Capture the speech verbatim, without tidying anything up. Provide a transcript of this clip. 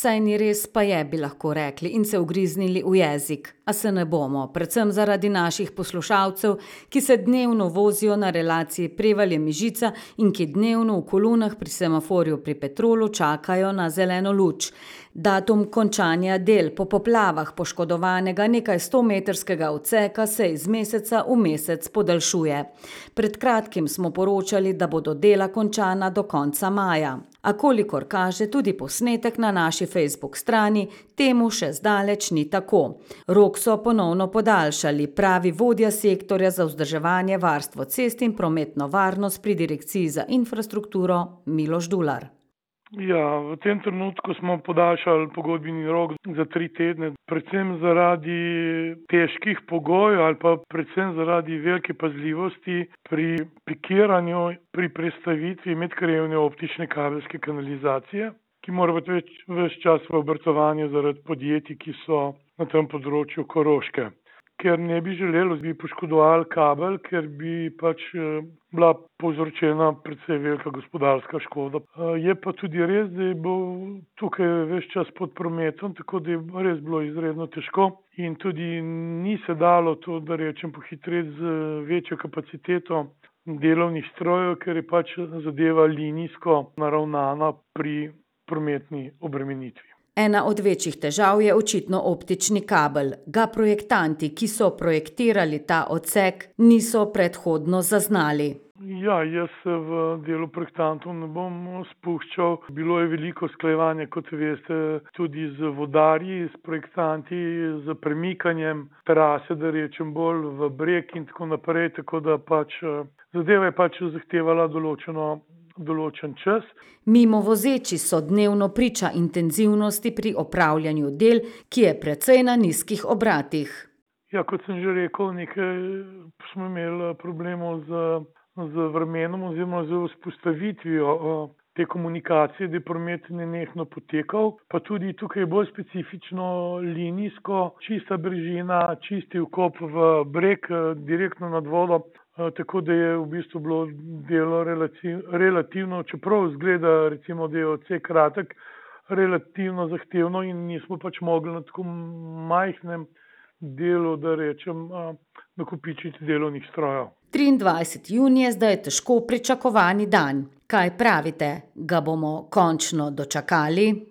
Saj ni res, pa je, bi lahko rekli in se ugriznili v jezik. A se ne bomo, predvsem zaradi naših poslušalcev, ki se dnevno vozijo na relaciji Prevalje-Mežica in ki dnevno v kolonah pri semaforju pri Petrolu čakajo na zeleno luč. Datum končanja del po poplavah poškodovanega nekaj stometrskega odseka se iz meseca v mesec podaljšuje. Pred kratkim smo poročali, da bodo dela končana do konca maja. A kolikor kaže tudi posnetek na naši Facebook strani, temu še zdaleč ni tako. Rok so ponovno podaljšali, pravi vodja sektorja za vzdrževanje, varstvo cest in prometno varnost pri Direkciji za infrastrukturo Miloš Dular. Ja, v tem trenutku smo podaljšali pogodbeni rok za tri tedne, predvsem zaradi težkih pogojev ali pa predvsem zaradi velike pazljivosti pri pikiranju, pri prestavitvi medkrajevne optične kabelske kanalizacije, ki mora biti več, ves čas v obratovanju zaradi podjetij, ki so na tem področju Koroške. Ker ne bi želeli, bi poškodovali kabel, ker bi pač bila povzročena predvsej velika gospodarska škoda. Je pa tudi res, da je bil tukaj ves čas pod prometom, tako da je res bilo izredno težko in tudi ni se dalo to, da rečem, pohitriti z večjo kapaciteto delovnih strojev, ker je pač zadeva linijsko naravnana pri prometni obremenitvi. Ena od večjih težav je očitno optični kabel. Ga projektanti, ki so projektirali ta odsek, niso predhodno zaznali. Ja, jaz se v delu projektantov ne bom spuščal. Bilo je veliko usklajevanja, kot veste, tudi z vodarji, s projektanti, z premikanjem trase, da rečem bolj v breg in tako naprej, tako da pač zadeva je pač zahtevala določeno določen čas. Mimo vozeči so dnevno priča intenzivnosti pri opravljanju del, ki je precej na nizkih obratih. Ja, kot sem že rekel, nekaj smo imeli problemov z, z vremenom oziroma z vzpostavitvijo te komunikacije, da je promet nenehno potekal, pa tudi tukaj je bolj specifično linijsko, čista brežina, čisti vkop v breg, direktno nad vodo. Tako da je v bistvu bilo delo relativno, čeprav izgleda recimo, da je odsek kratek, relativno zahtevno in nismo pač mogli na tako majhnem delu, da rečem, nakopičiti delovnih strojev. triindvajseti junij je zdaj težko pričakovani dan. Kaj pravite, ga bomo končno dočakali?